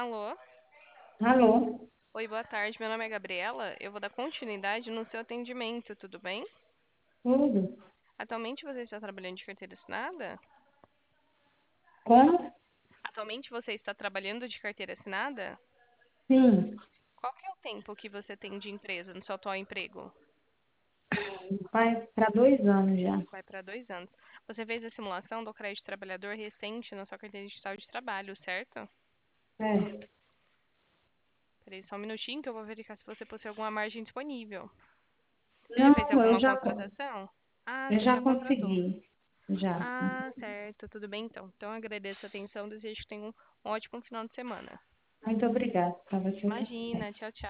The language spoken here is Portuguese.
Alô? Alô, Oi, boa tarde. Meu nome é Gabriela. Eu vou dar continuidade no seu atendimento, tudo bem? tudo? Atualmente você está trabalhando de carteira assinada? Como? Atualmente você está trabalhando de carteira assinada? Sim, Qual que é o tempo que você tem de empresa no seu atual emprego? vai para 2 anos já. Vai para 2 anos. Você fez a simulação do crédito trabalhador recente na sua carteira digital de trabalho, certo? É, Peraí, só um minutinho que eu vou verificar se você possui alguma margem disponível. Você já fez não, alguma contratação? Ah, eu você já já contratou. consegui. Já. Ah, certo, tudo bem então. Então agradeço a atenção, desejo que tenha um ótimo final de semana. Muito obrigada para você também. Imagina, tchau, tchau.